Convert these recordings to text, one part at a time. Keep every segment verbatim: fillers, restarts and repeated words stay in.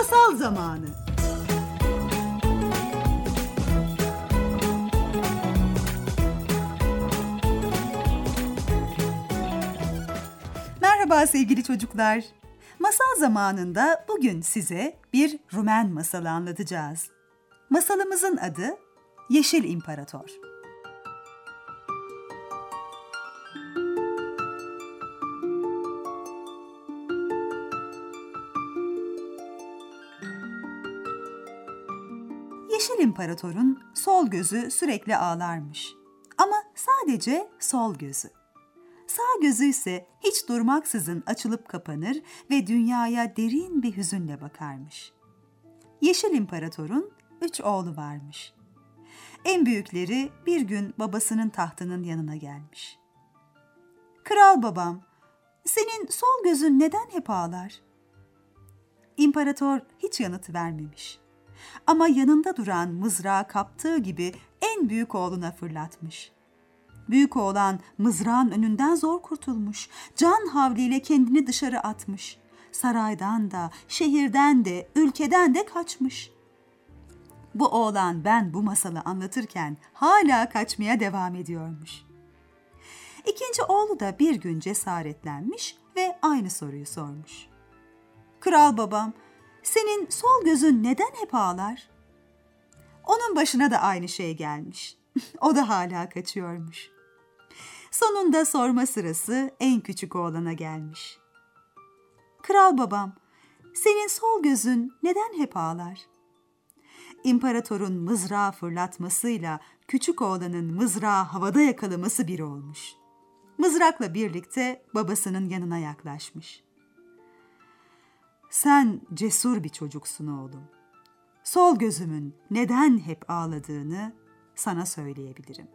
Masal zamanı. Merhaba sevgili çocuklar. Masal zamanında bugün size bir Rumen masalı anlatacağız. Masalımızın adı Yeşil İmparator. Yeşil İmparator'un sol gözü sürekli ağlarmış. Ama sadece sol gözü. Sağ gözü ise hiç durmaksızın açılıp kapanır ve dünyaya derin bir hüzünle bakarmış. Yeşil İmparator'un üç oğlu varmış. En büyükleri bir gün babasının tahtının yanına gelmiş. "Kral babam, senin sol gözün neden hep ağlar?" İmparator hiç yanıt vermemiş. Ama yanında duran mızrağı kaptığı gibi en büyük oğluna fırlatmış. Büyük oğlan mızrağın önünden zor kurtulmuş. Can havliyle kendini dışarı atmış. Saraydan da, şehirden de, ülkeden de kaçmış. Bu oğlan ben bu masalı anlatırken hala kaçmaya devam ediyormuş. İkinci oğlu da bir gün cesaretlenmiş ve aynı soruyu sormuş. "Kral babam, senin sol gözün neden hep ağlar?" Onun başına da aynı şey gelmiş. O da hala kaçıyormuş. Sonunda sorma sırası en küçük oğlana gelmiş. "Kral babam, senin sol gözün neden hep ağlar?" İmparatorun mızrağı fırlatmasıyla küçük oğlanın mızrağı havada yakalaması bir olmuş. Mızrakla birlikte babasının yanına yaklaşmış. "Sen cesur bir çocuksun oğlum. Sol gözümün neden hep ağladığını sana söyleyebilirim.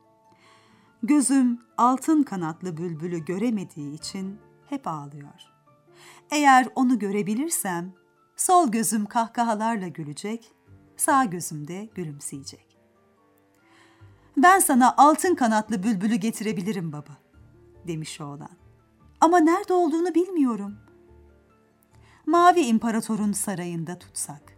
Gözüm altın kanatlı bülbülü göremediği için hep ağlıyor. Eğer onu görebilirsem sol gözüm kahkahalarla gülecek, sağ gözüm de gülümseyecek. Ben sana altın kanatlı bülbülü getirebilirim baba," demiş oğlan. "Ama nerede olduğunu bilmiyorum. Mavi İmparator'un sarayında tutsak."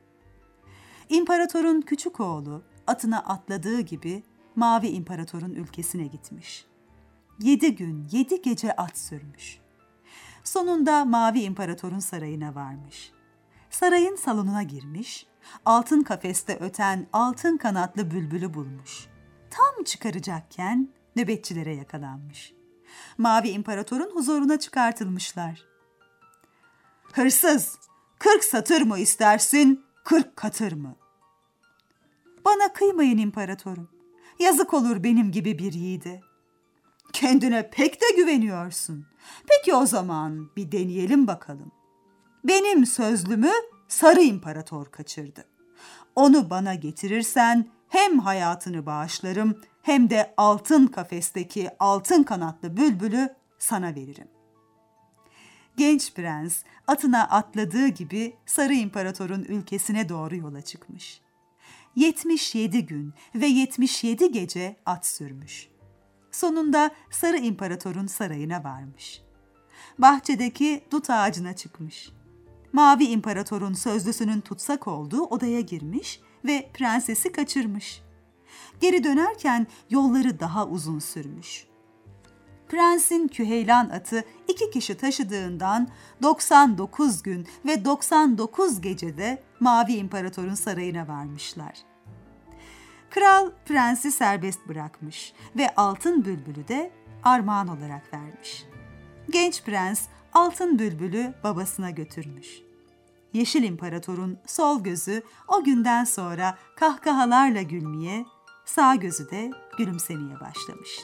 İmparatorun küçük oğlu atına atladığı gibi Mavi İmparator'un ülkesine gitmiş. Yedi gün, yedi gece at sürmüş. Sonunda Mavi İmparator'un sarayına varmış. Sarayın salonuna girmiş, altın kafeste öten altın kanatlı bülbülü bulmuş. Tam çıkaracakken nöbetçilere yakalanmış. Mavi İmparator'un huzuruna çıkartılmışlar. "Hırsız, kırk satır mı istersin, kırk katır mı?" "Bana kıymayın İmparatorum. Yazık olur benim gibi bir yiğide." "Kendine pek de güveniyorsun. Peki o zaman bir deneyelim bakalım. Benim sözlümü Sarı İmparator kaçırdı. Onu bana getirirsen hem hayatını bağışlarım hem de altın kafesteki altın kanatlı bülbülü sana veririm." Genç prens atına atladığı gibi Sarı İmparator'un ülkesine doğru yola çıkmış. yetmiş yedi gün ve yetmiş yedi gece at sürmüş. Sonunda Sarı İmparator'un sarayına varmış. Bahçedeki dut ağacına çıkmış. Mavi İmparator'un sözlüsünün tutsak olduğu odaya girmiş ve prensesi kaçırmış. Geri dönerken yolları daha uzun sürmüş. Prensin küheylan atı iki kişi taşıdığından doksan dokuz gün ve doksan dokuz gecede Mavi İmparator'un sarayına varmışlar. Kral prensi serbest bırakmış ve altın bülbülü de armağan olarak vermiş. Genç prens altın bülbülü babasına götürmüş. Yeşil İmparator'un sol gözü o günden sonra kahkahalarla gülmeye, sağ gözü de gülümsemeye başlamış.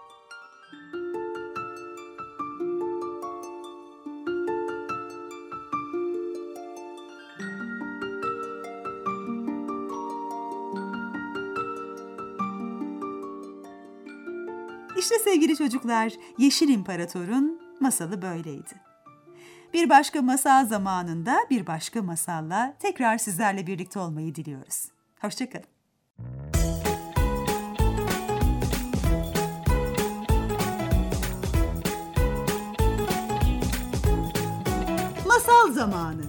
İşte sevgili çocuklar, Yeşil İmparator'un masalı böyleydi. Bir başka masal zamanında bir başka masalla tekrar sizlerle birlikte olmayı diliyoruz. Hoşça kalın. Masal zamanı.